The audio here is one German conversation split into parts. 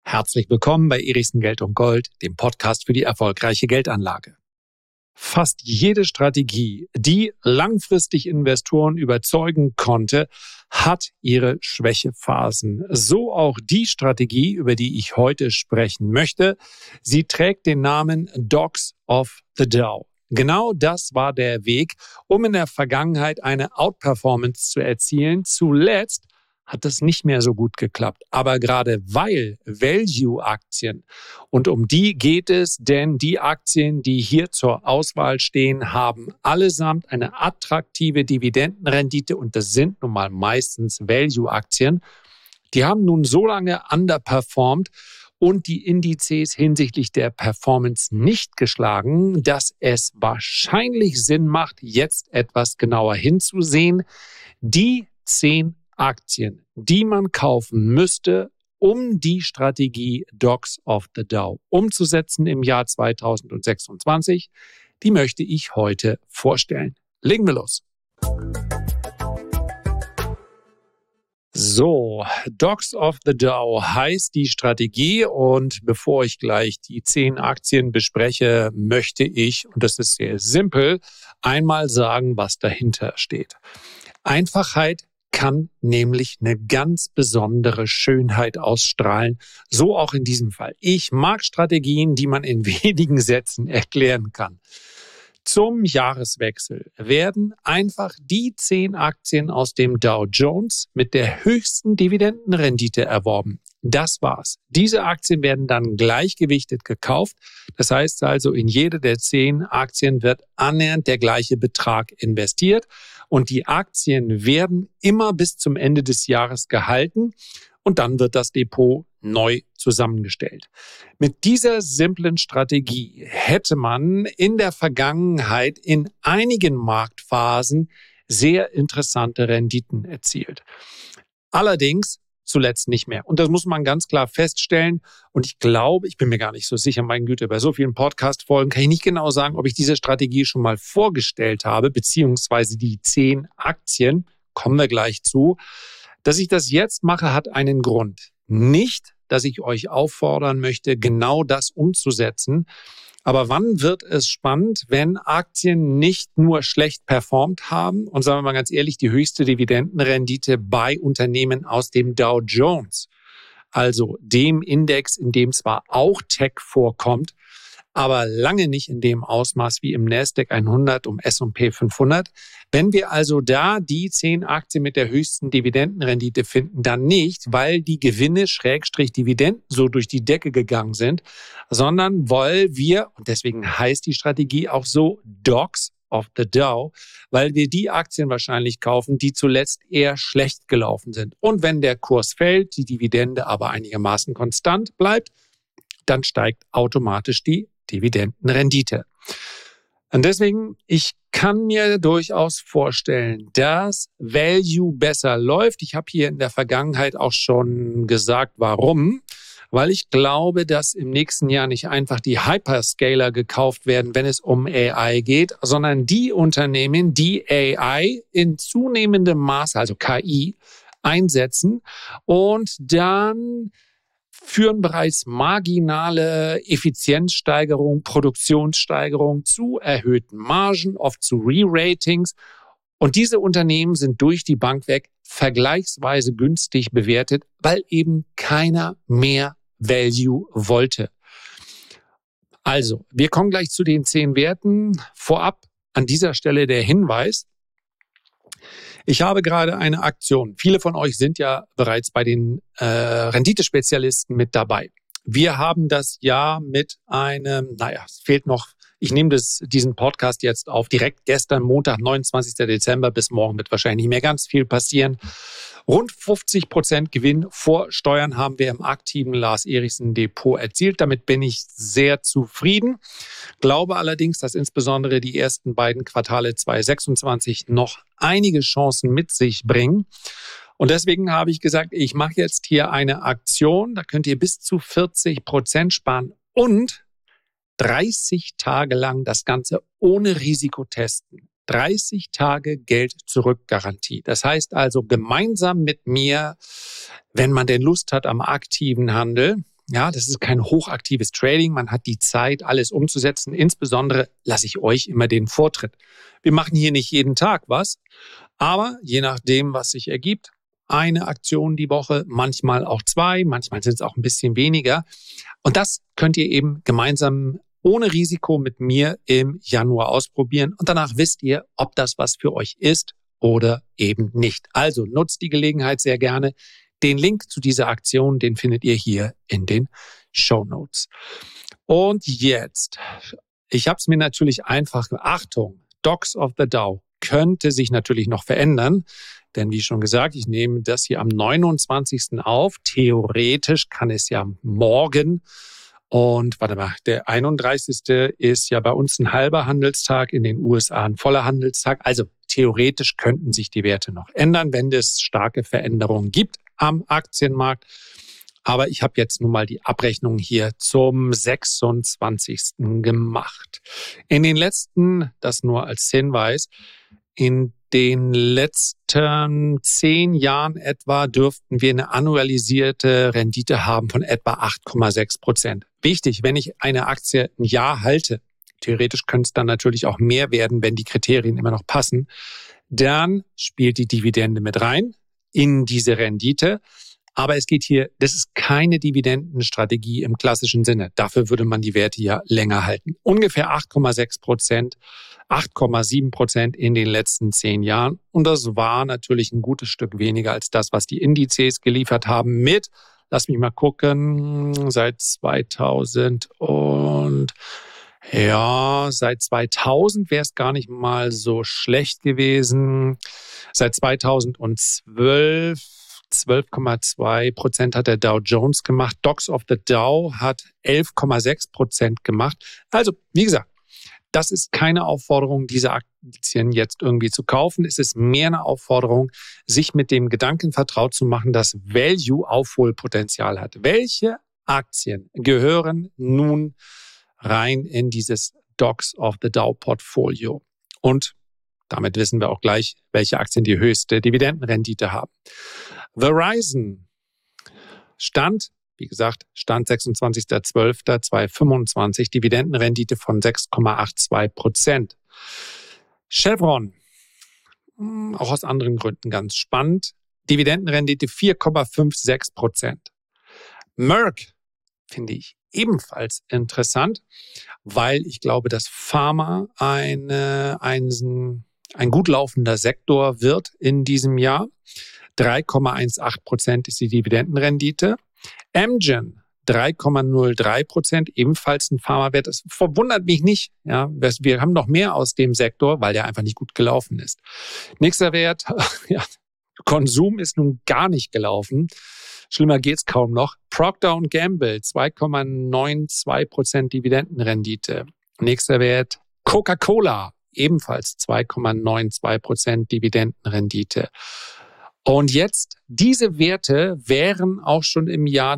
Herzlich willkommen bei Erichsen Geld und Gold, dem Podcast für die erfolgreiche Geldanlage. Fast jede Strategie, die langfristig Investoren überzeugen konnte, hat ihre Schwächephasen. So auch die Strategie, über die ich heute sprechen möchte. Sie trägt den Namen Dogs of the Dow. Genau das war der Weg, um in der Vergangenheit eine Outperformance zu erzielen. Zuletzt hat das nicht mehr so gut geklappt. Aber gerade weil Value-Aktien, und um die geht es, denn die Aktien, die hier zur Auswahl stehen, haben allesamt eine attraktive Dividendenrendite und das sind nun mal meistens Value-Aktien. Die haben nun so lange underperformed und die Indizes hinsichtlich der Performance nicht geschlagen, dass es wahrscheinlich Sinn macht, jetzt etwas genauer hinzusehen. Die 10 Aktien, die man kaufen müsste, um die Strategie Dogs of the Dow umzusetzen im Jahr 2026, die möchte ich heute vorstellen. Legen wir los. So, Dogs of the Dow heißt die Strategie und bevor ich gleich die 10 Aktien bespreche, möchte ich, und das ist sehr simpel, einmal sagen, was dahinter steht. Einfachheit kann nämlich eine ganz besondere Schönheit ausstrahlen. So auch in diesem Fall. Ich mag Strategien, die man in wenigen Sätzen erklären kann. Zum Jahreswechsel werden einfach die 10 Aktien aus dem Dow Jones mit der höchsten Dividendenrendite erworben. Das war's. Diese Aktien werden dann gleichgewichtet gekauft. Das heißt also, in jede der 10 Aktien wird annähernd der gleiche Betrag investiert. Und die Aktien werden immer bis zum Ende des Jahres gehalten und dann wird das Depot neu zusammengestellt. Mit dieser simplen Strategie hätte man in der Vergangenheit in einigen Marktphasen sehr interessante Renditen erzielt. Allerdings zuletzt nicht mehr. Und das muss man ganz klar feststellen. Und ich glaube, ich bin mir gar nicht so sicher, meine Güte, bei so vielen Podcast-Folgen kann ich nicht genau sagen, ob ich diese Strategie schon mal vorgestellt habe, beziehungsweise die 10 Aktien, kommen wir gleich zu. Dass ich das jetzt mache, hat einen Grund. Nicht, dass ich euch auffordern möchte, genau das umzusetzen. Aber wann wird es spannend, wenn Aktien nicht nur schlecht performt haben und, sagen wir mal ganz ehrlich, die höchste Dividendenrendite bei Unternehmen aus dem Dow Jones, also dem Index, in dem zwar auch Tech vorkommt, aber lange nicht in dem Ausmaß wie im Nasdaq 100 und S&P 500. Wenn wir also da die 10 Aktien mit der höchsten Dividendenrendite finden, dann nicht, weil die Gewinne / Dividenden so durch die Decke gegangen sind, sondern weil wir, und deswegen heißt die Strategie auch so, Dogs of the Dow, weil wir die Aktien wahrscheinlich kaufen, die zuletzt eher schlecht gelaufen sind. Und wenn der Kurs fällt, die Dividende aber einigermaßen konstant bleibt, dann steigt automatisch die Dividendenrendite. Und deswegen, ich kann mir durchaus vorstellen, dass Value besser läuft. Ich habe hier in der Vergangenheit auch schon gesagt, warum. Weil ich glaube, dass im nächsten Jahr nicht einfach die Hyperscaler gekauft werden, wenn es um AI geht, sondern die Unternehmen, die AI in zunehmendem Maße, also KI, einsetzen und dann führen bereits marginale Effizienzsteigerung, Produktionssteigerung zu erhöhten Margen, oft zu Re-Ratings. Und diese Unternehmen sind durch die Bank weg vergleichsweise günstig bewertet, weil eben keiner mehr Value wollte. Also, wir kommen gleich zu den 10 Werten. Vorab an dieser Stelle der Hinweis: Ich habe gerade eine Aktion. Viele von euch sind ja bereits bei den Renditespezialisten mit dabei. Wir haben das Jahr mit einem, es fehlt noch, ich nehme diesen Podcast jetzt auf, direkt gestern, Montag, 29. Dezember, bis morgen wird wahrscheinlich nicht mehr ganz viel passieren. Rund 50% Gewinn vor Steuern haben wir im aktiven Lars Erichsen Depot erzielt. Damit bin ich sehr zufrieden. Glaube allerdings, dass insbesondere die ersten beiden Quartale 2026 noch einige Chancen mit sich bringen. Und deswegen habe ich gesagt, ich mache jetzt hier eine Aktion. Da könnt ihr bis zu 40% sparen und 30 Tage lang das Ganze ohne Risiko testen. 30 Tage Geld-Zurück-Garantie. Das heißt also gemeinsam mit mir, wenn man denn Lust hat am aktiven Handel, Ja, das ist kein hochaktives Trading. Man hat die Zeit, alles umzusetzen. Insbesondere lasse ich euch immer den Vortritt. Wir machen hier nicht jeden Tag was, aber je nachdem, was sich ergibt, eine Aktion die Woche, manchmal auch 2, manchmal sind es auch ein bisschen weniger. Und das könnt ihr eben gemeinsam ohne Risiko mit mir im Januar ausprobieren. Und danach wisst ihr, ob das was für euch ist oder eben nicht. Also nutzt die Gelegenheit sehr gerne. Den Link zu dieser Aktion, den findet ihr hier in den Shownotes. Und jetzt, ich habe es mir natürlich einfach, Achtung, Dogs of the Dow könnte sich natürlich noch verändern. Denn wie schon gesagt, ich nehme das hier am 29. auf. Theoretisch kann es ja morgen. Und warte mal, der 31. ist ja bei uns ein halber Handelstag, in den USA ein voller Handelstag. Also theoretisch könnten sich die Werte noch ändern, wenn es starke Veränderungen gibt am Aktienmarkt. Aber ich habe jetzt nun mal die Abrechnung hier zum 26. gemacht. In den letzten, das nur als Hinweis, in den letzten 10 Jahren etwa dürften wir eine annualisierte Rendite haben von etwa 8,6%. Wichtig, wenn ich eine Aktie ein Jahr halte, theoretisch könnte es dann natürlich auch mehr werden, wenn die Kriterien immer noch passen, dann spielt die Dividende mit rein in diese Rendite. Aber es geht hier, das ist keine Dividendenstrategie im klassischen Sinne. Dafür würde man die Werte ja länger halten. Ungefähr 8,6%, 8,7% in den letzten 10 Jahren. Und das war natürlich ein gutes Stück weniger als das, was die Indizes geliefert haben mit, lass mich mal gucken, seit 2000 wäre es gar nicht mal so schlecht gewesen. Seit 2012 12,2% hat der Dow Jones gemacht. Dogs of the Dow hat 11,6% gemacht. Also, wie gesagt, das ist keine Aufforderung, diese Aktien jetzt irgendwie zu kaufen. Es ist mehr eine Aufforderung, sich mit dem Gedanken vertraut zu machen, dass Value Aufholpotenzial hat. Welche Aktien gehören nun rein in dieses Dogs of the Dow Portfolio? Und damit wissen wir auch gleich, welche Aktien die höchste Dividendenrendite haben. Verizon Stand 26.12.2025, Dividendenrendite von 6,82%. Chevron, auch aus anderen Gründen ganz spannend, Dividendenrendite 4,56%. Merck finde ich ebenfalls interessant, weil ich glaube, dass Pharma ein gut laufender Sektor wird in diesem Jahr. 3,18% ist die Dividendenrendite. Amgen 3,03%, ebenfalls ein Pharmawert. Das verwundert mich nicht. Ja, wir haben noch mehr aus dem Sektor, weil der einfach nicht gut gelaufen ist. Nächster Wert, ja, Konsum ist nun gar nicht gelaufen. Schlimmer geht's kaum noch. Procter & Gamble 2,92% Dividendenrendite. Nächster Wert Coca-Cola, ebenfalls 2,92% Dividendenrendite. Und jetzt, diese Werte wären auch schon im Jahr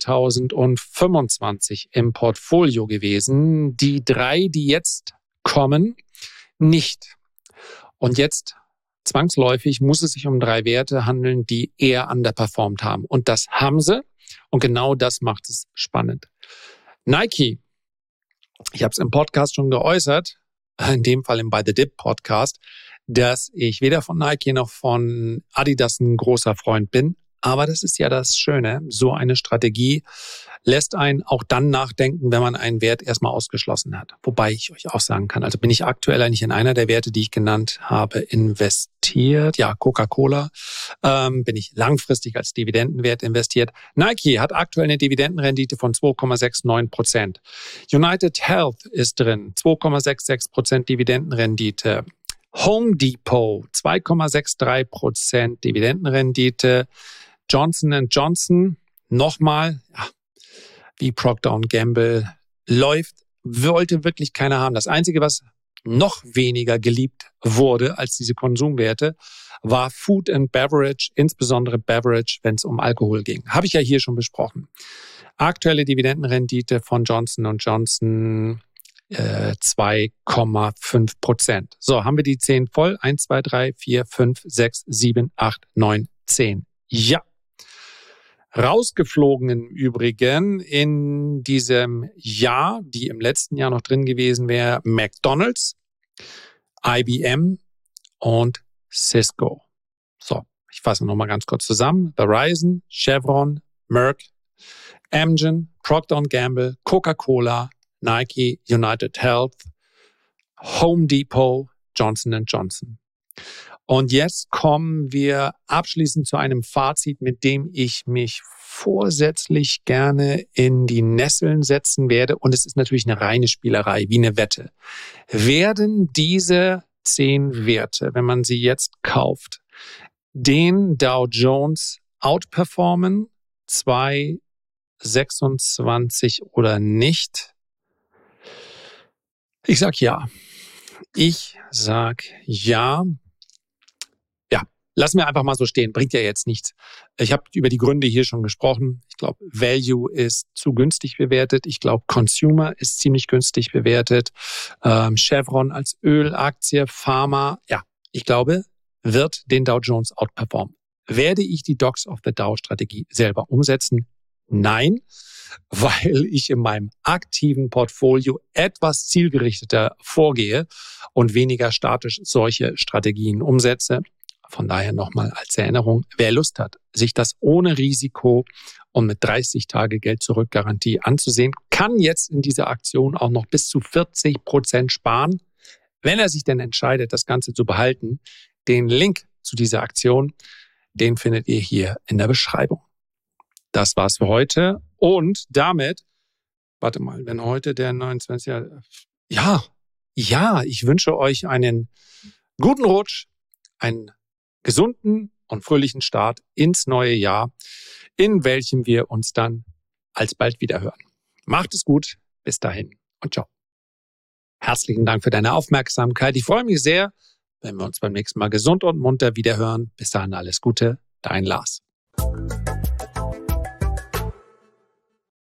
2025 im Portfolio gewesen. Die 3, die jetzt kommen, nicht. Und jetzt zwangsläufig muss es sich um 3 Werte handeln, die eher underperformed haben. Und das haben sie. Und genau das macht es spannend. Nike, ich habe es im Podcast schon geäußert, in dem Fall im By the Dip Podcast, dass ich weder von Nike noch von Adidas ein großer Freund bin. Aber das ist ja das Schöne. So eine Strategie lässt einen auch dann nachdenken, wenn man einen Wert erstmal ausgeschlossen hat. Wobei ich euch auch sagen kann, also bin ich aktuell eigentlich in einer der Werte, die ich genannt habe, investiert. Ja, Coca-Cola bin ich langfristig als Dividendenwert investiert. Nike hat aktuell eine Dividendenrendite von 2,69%. United Health ist drin, 2,66% Dividendenrendite. Home Depot, 2,63% Dividendenrendite. Johnson & Johnson, nochmal, ja, wie Procter & Gamble läuft, wollte wirklich keiner haben. Das Einzige, was noch weniger geliebt wurde als diese Konsumwerte, war Food and Beverage, insbesondere Beverage, wenn es um Alkohol ging. Habe ich ja hier schon besprochen. Aktuelle Dividendenrendite von Johnson & Johnson 2,5%. So, haben wir die 10 voll? 1, 2, 3, 4, 5, 6, 7, 8, 9, 10. Ja. Rausgeflogen im Übrigen in diesem Jahr, die im letzten Jahr noch drin gewesen wäre, McDonald's, IBM und Cisco. So, ich fasse nochmal ganz kurz zusammen. Verizon, Chevron, Merck, Amgen, Procter & Gamble, Coca-Cola, Nike, United Health, Home Depot, Johnson & Johnson. Und jetzt kommen wir abschließend zu einem Fazit, mit dem ich mich vorsätzlich gerne in die Nesseln setzen werde. Und es ist natürlich eine reine Spielerei, wie eine Wette. Werden diese 10 Werte, wenn man sie jetzt kauft, den Dow Jones outperformen, 2026 oder nicht? Ich sag ja. Ich sag ja. Ja, lassen wir einfach mal so stehen. Bringt ja jetzt nichts. Ich habe über die Gründe hier schon gesprochen. Ich glaube, Value ist zu günstig bewertet. Ich glaube, Consumer ist ziemlich günstig bewertet. Chevron als Ölaktie, Pharma, ja, ich glaube, wird den Dow Jones outperformen. Werde ich die Dogs of the Dow Strategie selber umsetzen? Nein, weil ich in meinem aktiven Portfolio etwas zielgerichteter vorgehe und weniger statisch solche Strategien umsetze. Von daher nochmal als Erinnerung, wer Lust hat, sich das ohne Risiko und mit 30 Tage Geld-Zurück-Garantie anzusehen, kann jetzt in dieser Aktion auch noch bis zu 40% sparen, wenn er sich denn entscheidet, das Ganze zu behalten. Den Link zu dieser Aktion, den findet ihr hier in der Beschreibung. Das war's für heute und damit, warte mal, wenn heute der 29. Ja, ich wünsche euch einen guten Rutsch, einen gesunden und fröhlichen Start ins neue Jahr, in welchem wir uns dann alsbald wieder hören. Macht es gut, bis dahin und ciao. Herzlichen Dank für deine Aufmerksamkeit. Ich freue mich sehr, wenn wir uns beim nächsten Mal gesund und munter wiederhören. Bis dahin alles Gute, dein Lars.